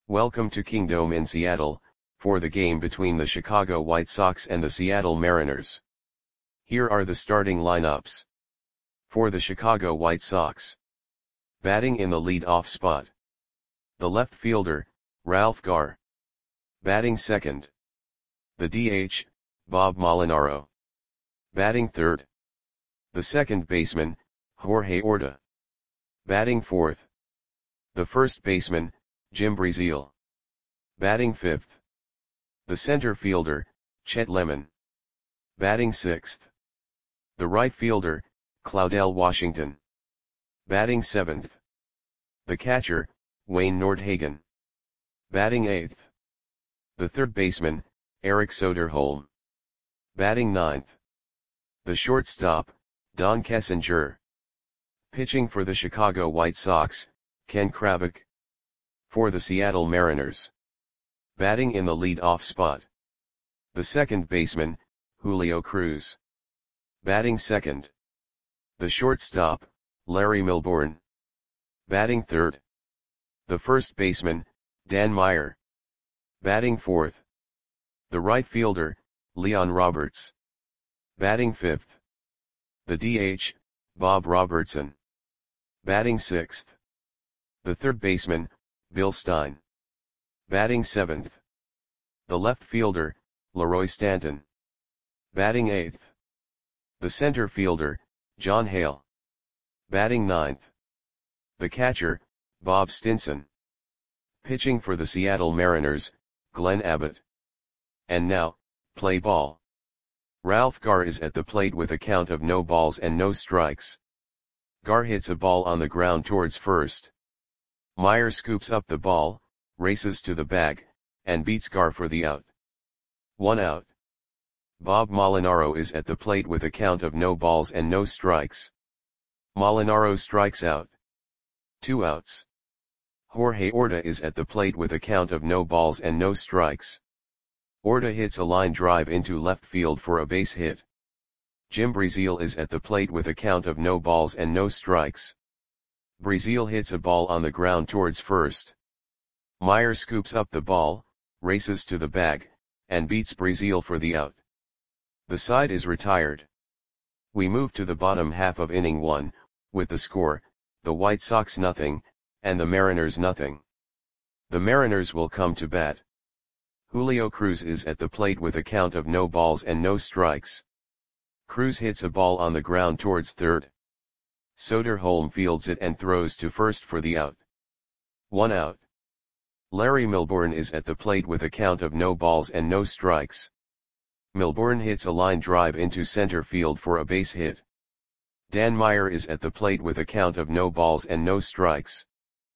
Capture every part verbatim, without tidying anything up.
Welcome to Kingdome in Seattle, for the game between the Chicago White Sox and the Seattle Mariners. Here are the starting lineups. For the Chicago White Sox. Batting in the lead-off spot. The left fielder, Ralph Garr. Batting second. The D H, Bob Molinaro. Batting third. The second baseman, Jorge Orta. Batting fourth. The first baseman, Jim Breazeal. Batting fifth. The center fielder, Chet Lemon. Batting sixth. The right fielder, Claudell Washington. Batting seventh. The catcher, Wayne Nordhagen. Batting eighth. The third baseman, Eric Soderholm. Batting ninth. The shortstop, Don Kessinger. Pitching for the Chicago White Sox, Ken Kravich. For the Seattle Mariners. Batting in the lead-off spot. The second baseman, Julio Cruz. Batting second. The shortstop, Larry Milbourne. Batting third. The first baseman, Dan Meyer. Batting fourth. The right fielder, Leon Roberts. Batting fifth. The D H, Bob Robertson. Batting sixth. The third baseman, Bill Stein. Batting seventh. The left fielder, Leroy Stanton. Batting eighth. The center fielder, John Hale. Batting ninth. The catcher, Bob Stinson. Pitching for the Seattle Mariners, Glenn Abbott. And now, play ball. Ralph Garr is at the plate with a count of no balls and no strikes. Garr hits a ball on the ground towards first. Meyer scoops up the ball, races to the bag, and beats Garr for the out. One out. Bob Molinaro is at the plate with a count of no balls and no strikes. Molinaro strikes out. Two outs. Jorge Orta is at the plate with a count of no balls and no strikes. Orta hits a line drive into left field for a base hit. Jim Breazeal is at the plate with a count of no balls and no strikes. Breazeal hits a ball on the ground towards first. Meyer scoops up the ball, races to the bag, and beats Breazeal for the out. The side is retired. We move to the bottom half of inning one, with the score, the White Sox nothing, and the Mariners nothing. The Mariners will come to bat. Julio Cruz is at the plate with a count of no balls and no strikes. Cruz hits a ball on the ground towards third. Soderholm fields it and throws to first for the out. One out. Larry Milbourne is at the plate with a count of no balls and no strikes. Milbourne hits a line drive into center field for a base hit. Dan Meyer is at the plate with a count of no balls and no strikes.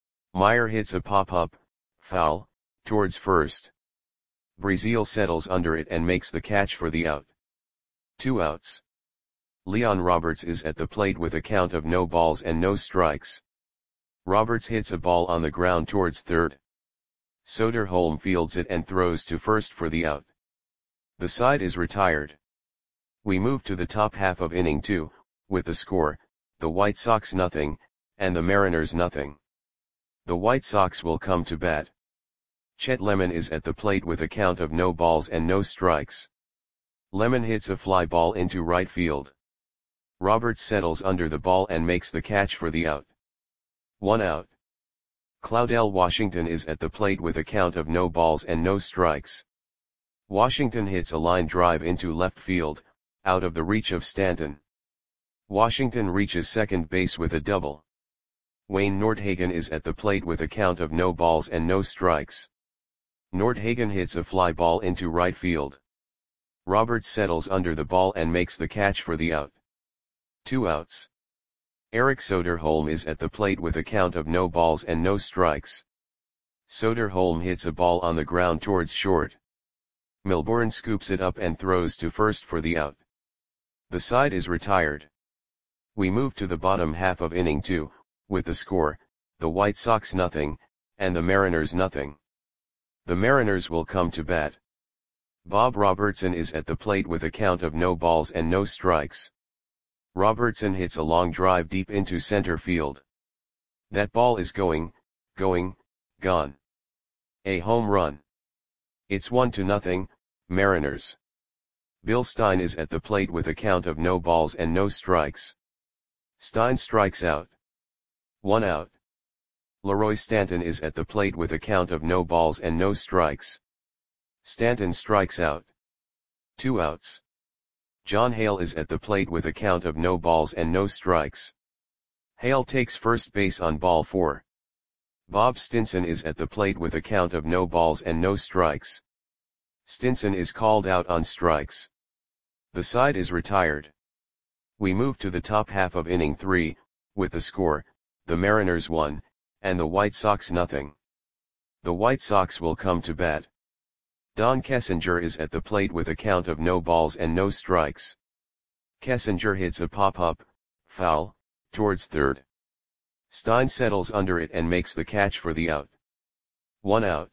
Meyer hits a pop-up, foul, towards first. Breazeal settles under it and makes the catch for the out. Two outs. Leon Roberts is at the plate with a count of no balls and no strikes. Roberts hits a ball on the ground towards third. Soderholm fields it and throws to first for the out. The side is retired. We move to the top half of inning two, with the score, the White Sox nothing, and the Mariners nothing. The White Sox will come to bat. Chet Lemon is at the plate with a count of no balls and no strikes. Lemon hits a fly ball into right field. Roberts settles under the ball and makes the catch for the out. One out. Claudell Washington is at the plate with a count of no balls and no strikes. Washington hits a line drive into left field, out of the reach of Stanton. Washington reaches second base with a double. Wayne Nordhagen is at the plate with a count of no balls and no strikes. Nordhagen hits a fly ball into right field. Roberts settles under the ball and makes the catch for the out. Two outs. Eric Soderholm is at the plate with a count of no balls and no strikes. Soderholm hits a ball on the ground towards short. Milbourne scoops it up and throws to first for the out. The side is retired. We move to the bottom half of inning two, with the score, the White Sox nothing, and the Mariners nothing. The Mariners will come to bat. Bob Robertson is at the plate with a count of no balls and no strikes. Robertson hits a long drive deep into center field. That ball is going, going, gone. A home run. It's one to nothing, Mariners. Bill Stein is at the plate with a count of no balls and no strikes. Stein strikes out. One out. Leroy Stanton is at the plate with a count of no balls and no strikes. Stanton strikes out. Two outs. John Hale is at the plate with a count of no balls and no strikes. Hale takes first base on ball four. Bob Stinson is at the plate with a count of no balls and no strikes. Stinson is called out on strikes. The side is retired. We move to the top half of inning three, with the score, the Mariners one, and the White Sox nothing. The White Sox will come to bat. Don Kessinger is at the plate with a count of no balls and no strikes. Kessinger hits a pop-up, foul, towards third. Stein settles under it and makes the catch for the out. One out.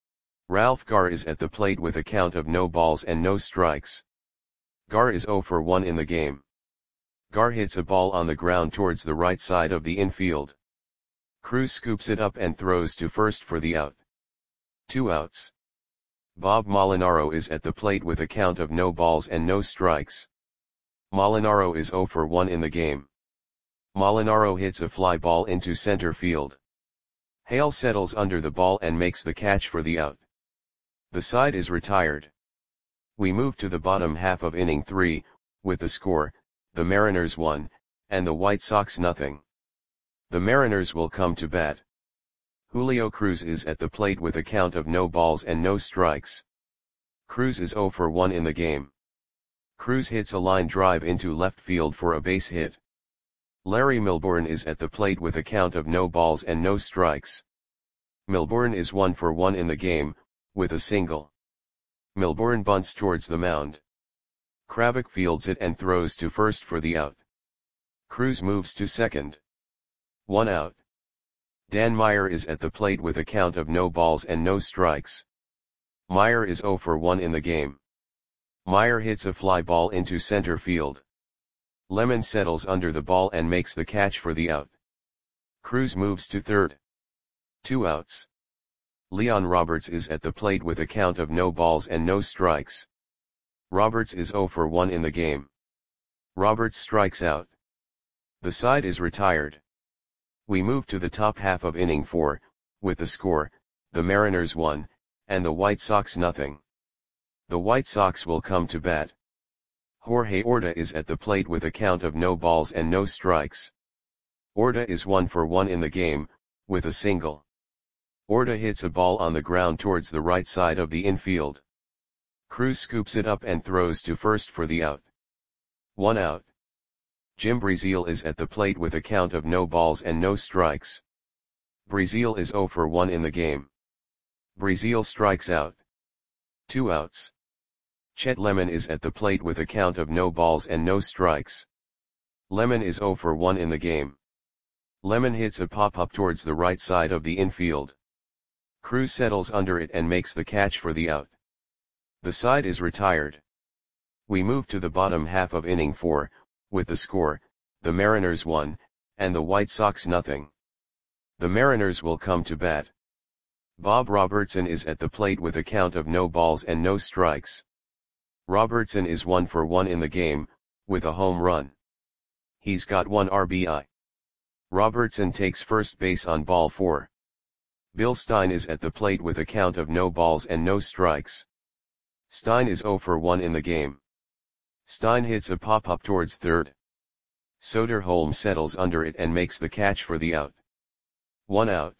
Ralph Garr is at the plate with a count of no balls and no strikes. Garr is oh for one in the game. Garr hits a ball on the ground towards the right side of the infield. Cruz scoops it up and throws to first for the out. Two outs. Bob Molinaro is at the plate with a count of no balls and no strikes. Molinaro is oh for one in the game. Molinaro hits a fly ball into center field. Hale settles under the ball and makes the catch for the out. The side is retired. We move to the bottom half of inning three, with the score, the Mariners one, and the White Sox nothing. The Mariners will come to bat. Julio Cruz is at the plate with a count of no balls and no strikes. Cruz is oh for one in the game. Cruz hits a line drive into left field for a base hit. Larry Milbourne is at the plate with a count of no balls and no strikes. Milbourne is one for one in the game, with a single. Milbourne bunts towards the mound. Krabak fields it and throws to first for the out. Cruz moves to second. One out. Dan Meyer is at the plate with a count of no balls and no strikes. Meyer is oh for one in the game. Meyer hits a fly ball into center field. Lemon settles under the ball and makes the catch for the out. Cruz moves to third. Two outs. Leon Roberts is at the plate with a count of no balls and no strikes. Roberts is oh for one in the game. Roberts strikes out. The side is retired. We move to the top half of inning four, with the score, the Mariners one, and the White Sox nothing. The White Sox will come to bat. Jorge Orta is at the plate with a count of no balls and no strikes. Orta is one for one in the game, with a single. Orta hits a ball on the ground towards the right side of the infield. Cruz scoops it up and throws to first for the out. One out. Jim Breazeal is at the plate with a count of no balls and no strikes. Breazeal is oh for one in the game. Breazeal strikes out. Two outs. Chet Lemon is at the plate with a count of no balls and no strikes. Lemon is oh for one in the game. Lemon hits a pop-up towards the right side of the infield. Cruz settles under it and makes the catch for the out. The side is retired. We move to the bottom half of inning four, with the score, the Mariners one, and the White Sox nothing. The Mariners will come to bat. Bob Robertson is at the plate with a count of no balls and no strikes. Robertson is one for one in the game, with a home run. He's got one R B I. Robertson takes first base on ball four. Bill Stein is at the plate with a count of no balls and no strikes. Stein is oh for one in the game. Stein hits a pop-up towards third. Soderholm settles under it and makes the catch for the out. One out.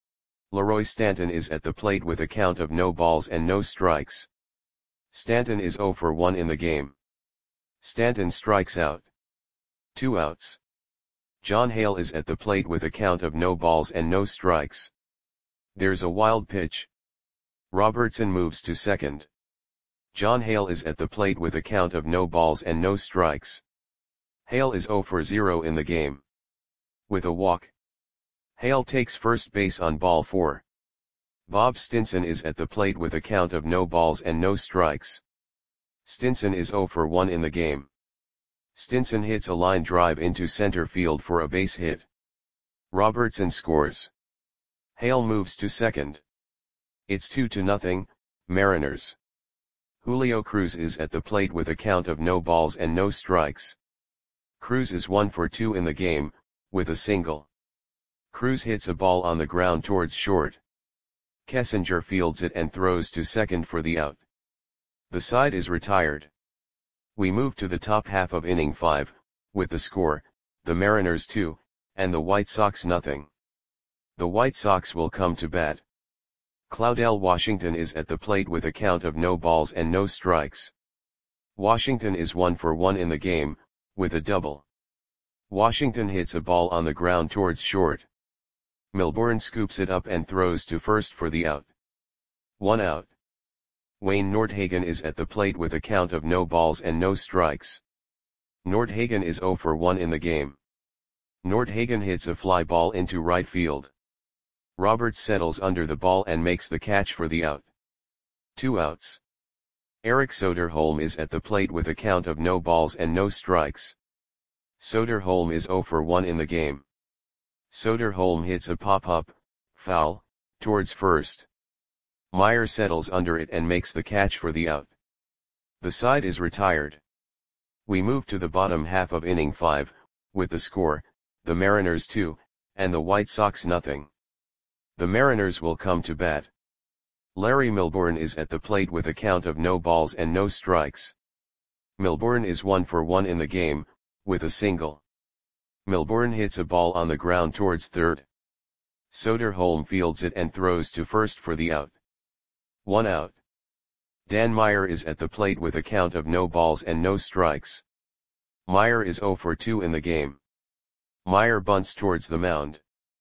Leroy Stanton is at the plate with a count of no balls and no strikes. Stanton is oh for one in the game. Stanton strikes out. Two outs. John Hale is at the plate with a count of no balls and no strikes. There's a wild pitch. Robertson moves to second. John Hale is at the plate with a count of no balls and no strikes. Hale is oh for zero in the game. With a walk. Hale takes first base on ball four. Bob Stinson is at the plate with a count of no balls and no strikes. Stinson is oh for one in the game. Stinson hits a line drive into center field for a base hit. Robertson scores. Hale moves to second. It's two to nothing, Mariners. Julio Cruz is at the plate with a count of no balls and no strikes. Cruz is one for two in the game, with a single. Cruz hits a ball on the ground towards short. Kessinger fields it and throws to second for the out. The side is retired. We move to the top half of inning five, with the score, the Mariners two, and the White Sox nothing. The White Sox will come to bat. Claudell Washington is at the plate with a count of no balls and no strikes. Washington is one for one in the game, with a double. Washington hits a ball on the ground towards short. Milbourne scoops it up and throws to first for the out. One out. Wayne Nordhagen is at the plate with a count of no balls and no strikes. Nordhagen is zero for one in the game. Nordhagen hits a fly ball into right field. Roberts settles under the ball and makes the catch for the out. Two outs. Eric Soderholm is at the plate with a count of no balls and no strikes. Soderholm is zero for one in the game. Soderholm hits a pop-up, foul, towards first. Meyer settles under it and makes the catch for the out. The side is retired. We move to the bottom half of inning five, with the score, the Mariners two, and the White Sox nothing. The Mariners will come to bat. Larry Milbourne is at the plate with a count of no balls and no strikes. Milbourne is one for one in the game, with a single. Milbourne hits a ball on the ground towards third. Soderholm fields it and throws to first for the out. One out. Dan Meyer is at the plate with a count of no balls and no strikes. Meyer is zero for two in the game. Meyer bunts towards the mound.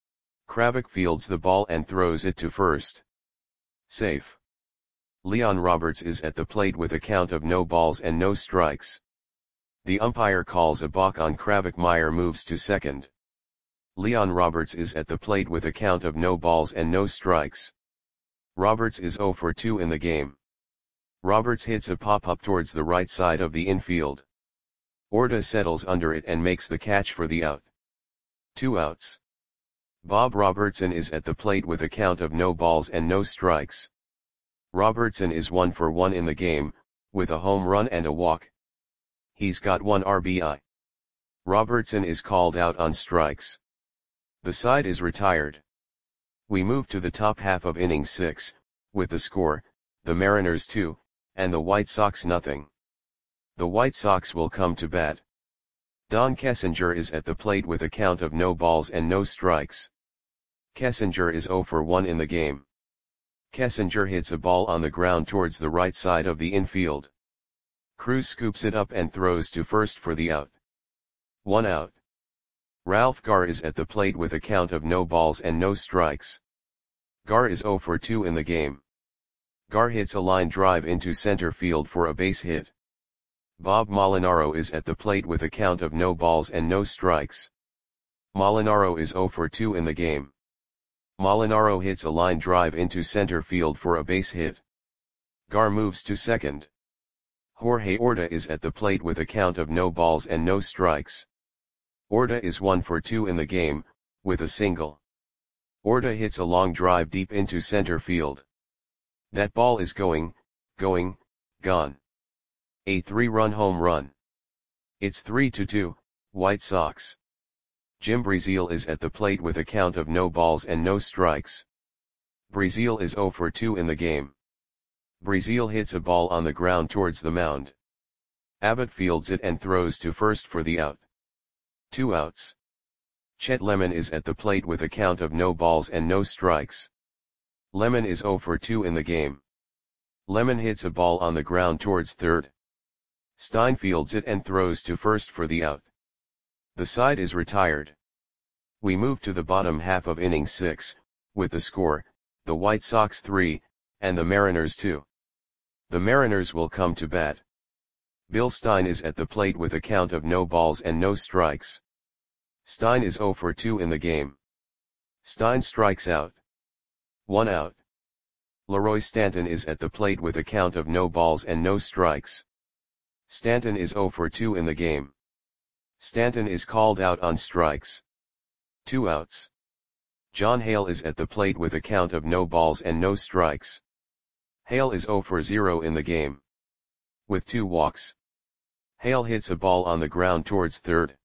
Kravik fields the ball and throws it to first. Safe. Leon Roberts is at the plate with a count of no balls and no strikes. The umpire calls a balk on Kravik. Meyer moves to second. Leon Roberts is at the plate with a count of no balls and no strikes. Roberts is zero for two in the game. Roberts hits a pop-up towards the right side of the infield. Orta settles under it and makes the catch for the out. Two outs. Bob Robertson is at the plate with a count of no balls and no strikes. Robertson is one for one in the game, with a home run and a walk. He's got one R B I. Robertson is called out on strikes. The side is retired. We move to the top half of inning six, with the score, the Mariners two, and the White Sox nothing. The White Sox will come to bat. Don Kessinger is at the plate with a count of no balls and no strikes. Kessinger is zero for one in the game. Kessinger hits a ball on the ground towards the right side of the infield. Cruz scoops it up and throws to first for the out. One out. Ralph Garr is at the plate with a count of no balls and no strikes. Garr is zero for two in the game. Garr hits a line drive into center field for a base hit. Bob Molinaro is at the plate with a count of no balls and no strikes. Molinaro is zero for two in the game. Molinaro hits a line drive into center field for a base hit. Garr moves to second. Jorge Orta is at the plate with a count of no balls and no strikes. Orta is one for two in the game, with a single. Orta hits a long drive deep into center field. That ball is going, going, gone. A three-run home run. It's three to two, White Sox. Jim Breazeal is at the plate with a count of no balls and no strikes. Breazeal is zero for two in the game. Breazeal hits a ball on the ground towards the mound. Abbott fields it and throws to first for the out. Two outs. Chet Lemon is at the plate with a count of no balls and no strikes. Lemon is zero for two in the game. Lemon hits a ball on the ground towards third. Stein fields it and throws to first for the out. The side is retired. We move to the bottom half of inning six, with the score, the White Sox three, and the Mariners two. The Mariners will come to bat. Bill Stein is at the plate with a count of no balls and no strikes. Stein is zero for two in the game. Stein strikes out. One out. Leroy Stanton is at the plate with a count of no balls and no strikes. Stanton is zero for two in the game. Stanton is called out on strikes. Two outs. John Hale is at the plate with a count of no balls and no strikes. Hale is zero for zero in the game. With two walks. Hale hits a ball on the ground towards third.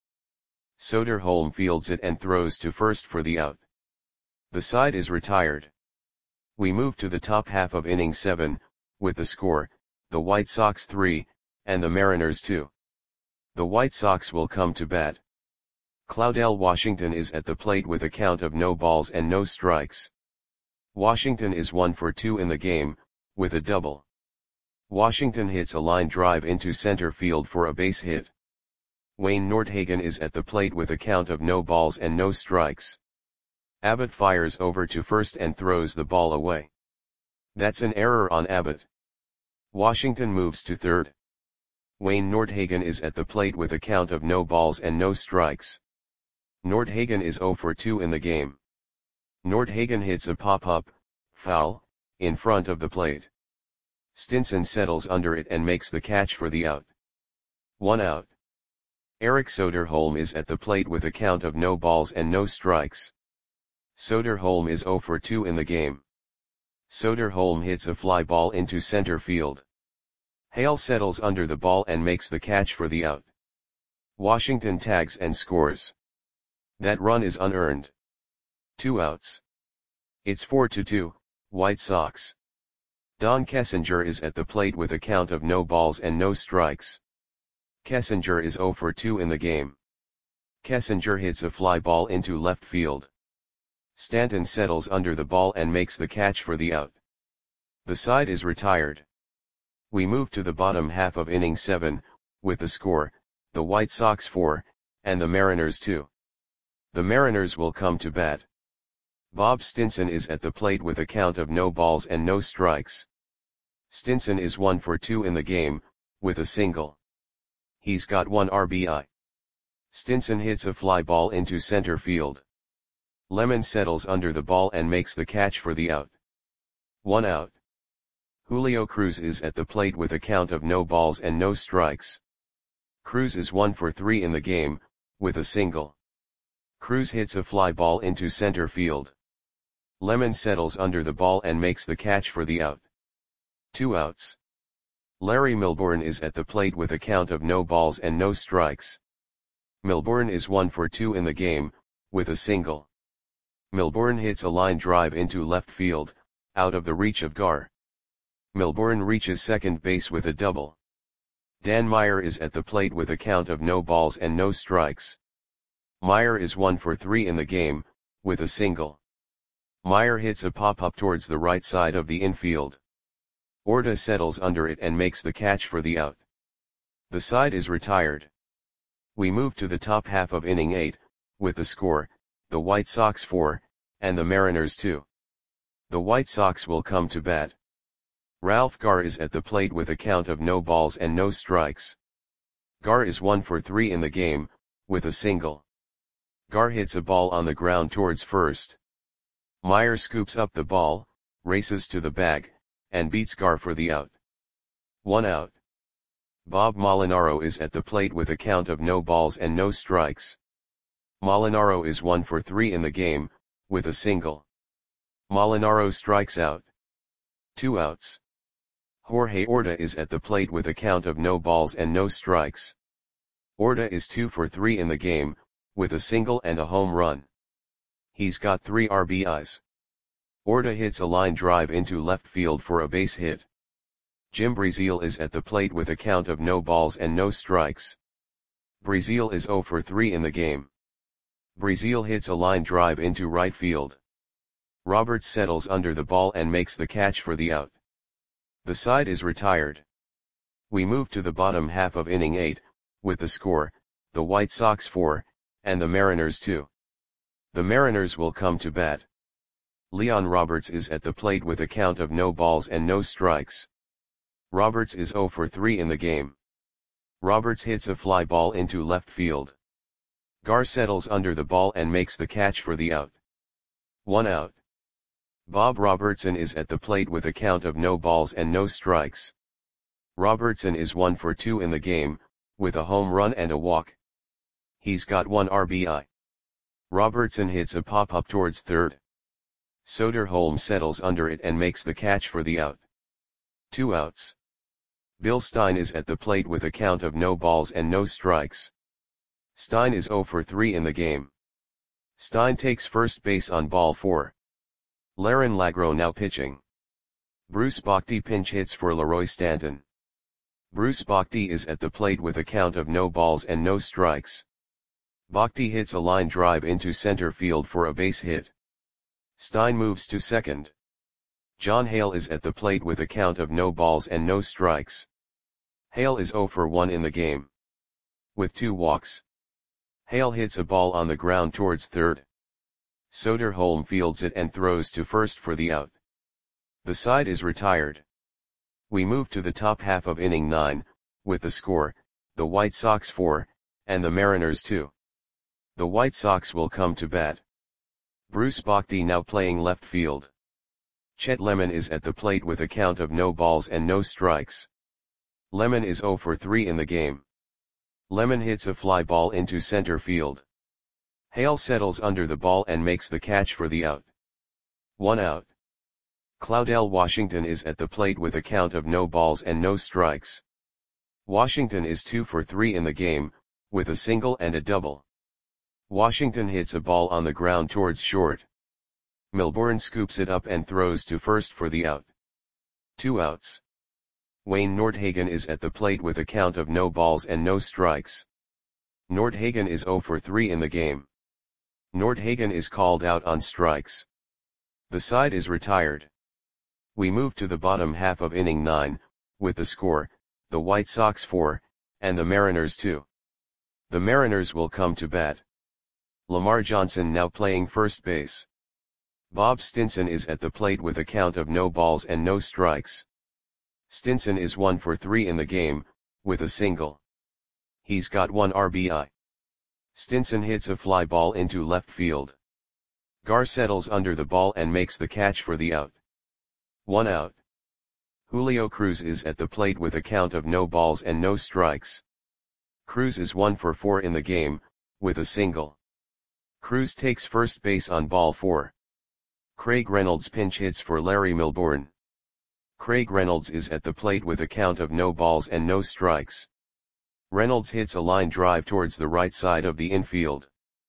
Soderholm fields it and throws to first for the out. The side is retired. We move to the top half of inning seven, with the score, the White Sox three, and the Mariners two. The White Sox will come to bat. Claudell Washington is at the plate with a count of no balls and no strikes. Washington is one for two in the game, with a double. Washington hits a line drive into center field for a base hit. Wayne Nordhagen is at the plate with a count of no balls and no strikes. Abbott fires over to first and throws the ball away. That's an error on Abbott. Washington moves to third. Wayne Nordhagen is at the plate with a count of no balls and no strikes. Nordhagen is zero for two in the game. Nordhagen hits a pop-up, foul, in front of the plate. Stinson settles under it and makes the catch for the out. One out. Eric Soderholm is at the plate with a count of no balls and no strikes. Soderholm is zero for two in the game. Soderholm hits a fly ball into center field. Hale settles under the ball and makes the catch for the out. Washington tags and scores. That run is unearned. Two outs. It's four to two, White Sox. Don Kessinger is at the plate with a count of no balls and no strikes. Kessinger is zero for two in the game. Kessinger hits a fly ball into left field. Stanton settles under the ball and makes the catch for the out. The side is retired. We move to the bottom half of inning seven, with the score, the White Sox four, and the Mariners two. The Mariners will come to bat. Bob Stinson is at the plate with a count of no balls and no strikes. Stinson is one for two in the game, with a single. He's got one R B I. Stinson hits a fly ball into center field. Lemon settles under the ball and makes the catch for the out. One out. Julio Cruz is at the plate with a count of no balls and no strikes. Cruz is one for three in the game, with a single. Cruz hits a fly ball into center field. Lemon settles under the ball and makes the catch for the out. Two outs. Larry Milbourne is at the plate with a count of no balls and no strikes. Milbourne is one for two in the game, with a single. Milbourne hits a line drive into left field, out of the reach of Gar. Milbourne reaches second base with a double. Dan Meyer is at the plate with a count of no balls and no strikes. Meyer is one for three in the game, with a single. Meyer hits a pop-up towards the right side of the infield. Orta settles under it and makes the catch for the out. The side is retired. We move to the top half of inning eight, with the score, the White Sox four, and the Mariners two. The White Sox will come to bat. Ralph Gar is at the plate with a count of no balls and no strikes. Gar is one for three in the game, with a single. Gar hits a ball on the ground towards first. Meyer scoops up the ball, races to the bag, and beats Gar for the out. One out. Bob Molinaro is at the plate with a count of no balls and no strikes. Molinaro is one for three in the game, with a single. Molinaro strikes out. Two outs. Jorge Orta is at the plate with a count of no balls and no strikes. Orta is two for three in the game, with a single and a home run. He's got three R B Is. Orta hits a line drive into left field for a base hit. Jim Breazeal is at the plate with a count of no balls and no strikes. Breazeal is zero for three in the game. Breazeal hits a line drive into right field. Roberts settles under the ball and makes the catch for the out. The side is retired. We move to the bottom half of inning eight, with the score, the White Sox four, and the Mariners two. The Mariners will come to bat. Leon Roberts is at the plate with a count of no balls and no strikes. Roberts is zero for three in the game. Roberts hits a fly ball into left field. Gar settles under the ball and makes the catch for the out. One out. Bob Robertson is at the plate with a count of no balls and no strikes. Robertson is one for two in the game, with a home run and a walk. He's got one R B I. Robertson hits a pop-up towards third. Soderholm settles under it and makes the catch for the out. Two outs. Bill Stein is at the plate with a count of no balls and no strikes. Stein is oh for three in the game. Stein takes first base on ball four. Laron Lagro now pitching. Bruce Bochy pinch hits for Leroy Stanton. Bruce Bochy is at the plate with a count of no balls and no strikes. Bochy hits a line drive into center field for a base hit. Stein moves to second. John Hale is at the plate with a count of no balls and no strikes. Hale is oh for one in the game. With two walks. Hale hits a ball on the ground towards third. Soderholm fields it and throws to first for the out. The side is retired. We move to the top half of inning nine, with the score, the White Sox four, and the Mariners two. The White Sox will come to bat. Bruce Bochy now playing left field. Chet Lemon is at the plate with a count of no balls and no strikes. Lemon is oh for three in the game. Lemon hits a fly ball into center field. Hale settles under the ball and makes the catch for the out. One out. Claudell Washington is at the plate with a count of no balls and no strikes. Washington is two for three in the game, with a single and a double. Washington hits a ball on the ground towards short. Milbourne scoops it up and throws to first for the out. Two outs. Wayne Nordhagen is at the plate with a count of no balls and no strikes. Nordhagen is oh for three in the game. Nordhagen is called out on strikes. The side is retired. We move to the bottom half of inning nine, with the score, the White Sox four, and the Mariners two. The Mariners will come to bat. Lamar Johnson now playing first base. Bob Stinson is at the plate with a count of no balls and no strikes. Stinson is one for three in the game, with a single. He's got one R B I. Stinson hits a fly ball into left field. Gar settles under the ball and makes the catch for the out. One out. Julio Cruz is at the plate with a count of no balls and no strikes. Cruz is one for four in the game, with a single. Cruz takes first base on ball four. Craig Reynolds pinch hits for Larry Milbourne. Craig Reynolds is at the plate with a count of no balls and no strikes. Reynolds hits a line drive towards the right side of the infield.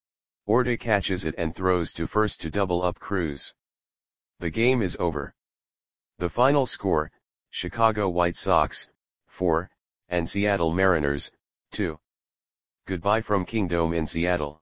Orta catches it and throws to first to double up Cruz. The game is over. The final score, Chicago White Sox, four, and Seattle Mariners, two. Goodbye from Kingdome in Seattle.